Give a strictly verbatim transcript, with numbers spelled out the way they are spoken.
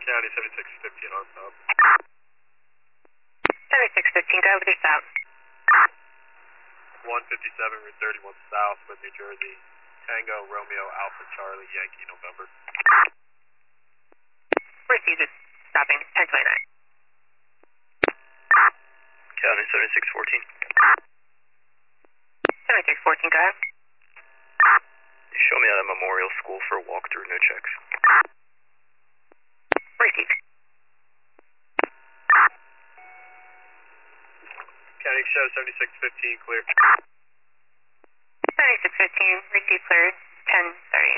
County seventy-six fifteen on stop. seventy-six fifteen, go with your stop. one fifty-seven, Route thirty-one South with New Jersey. Tango, Romeo, Alpha, Charlie, Yankee, November. Received it. Stopping, ten twenty-nine. County seventy-six fourteen. seventy-six fourteen, go ahead. Show me out of Memorial School for a walkthrough, no checks. Received. County show seventy-six fifteen, clear. seventy-six fifteen, receive cleared, ten thirty.